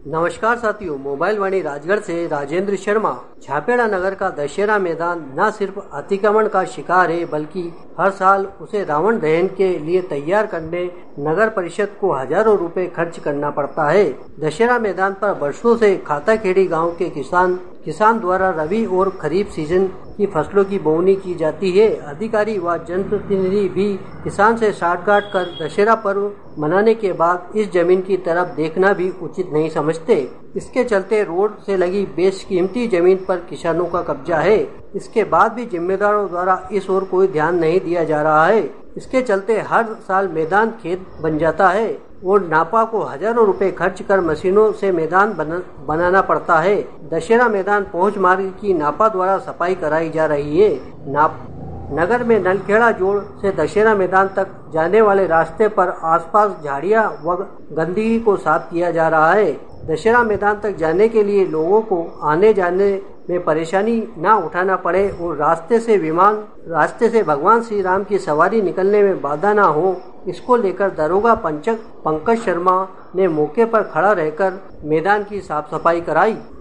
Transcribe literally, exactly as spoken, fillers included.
नमस्कार साथियों, मोबाइल वाणी राजगढ़ से राजेंद्र शर्मा। छापेड़ा नगर का दशहरा मैदान न सिर्फ अतिक्रमण का शिकार है, बल्कि हर साल उसे रावण दहन के लिए तैयार करने नगर परिषद को हजारों रुपए खर्च करना पड़ता है। दशहरा मैदान पर वर्षों से खाताखेड़ी गांव के किसान किसान द्वारा रबी और खरीफ सीजन की फसलों की बोवनी की जाती है। अधिकारी व जनप्रतिनिधि भी किसान से साठगांठ कर दशहरा पर्व मनाने के बाद इस जमीन की तरफ देखना भी उचित नहीं समझते। इसके चलते रोड से लगी बेशकीमती जमीन पर किसानों का कब्जा है। इसके बाद भी जिम्मेदारों द्वारा इस ओर कोई ध्यान नहीं दिया जा रहा है। इसके चलते हर साल मैदान खेत बन जाता है और नापा को हजारों रुपए खर्च कर मशीनों से मैदान बना, बनाना पड़ता है। दशहरा मैदान पहुंच मार्ग की नापा द्वारा सफाई कराई जा रही है। नाप नगर में नलखेड़ा जोड़ से दशहरा मैदान तक जाने वाले रास्ते पर आसपास झाड़ियां व गंदगी को साफ किया जा रहा है। दशहरा मैदान तक जाने के लिए लोगों को आने जाने में परेशानी न उठाना पड़े और रास्ते से विमान रास्ते से भगवान श्री राम की सवारी निकलने में बाधा न हो, इसको लेकर दरोगा पंचक पंकज शर्मा ने मौके पर खड़ा रहकर मैदान की साफ सफाई कराई।